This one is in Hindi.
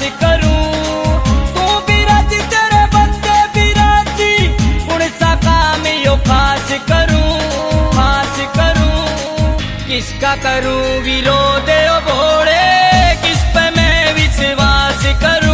करूं। तू बिराज तेरे बंदे बिराजी, कौन सा काम यो खास करूं, खास करूं। किसका करूं विरोध ओ भोले, किस पे मैं विश्वास करूं।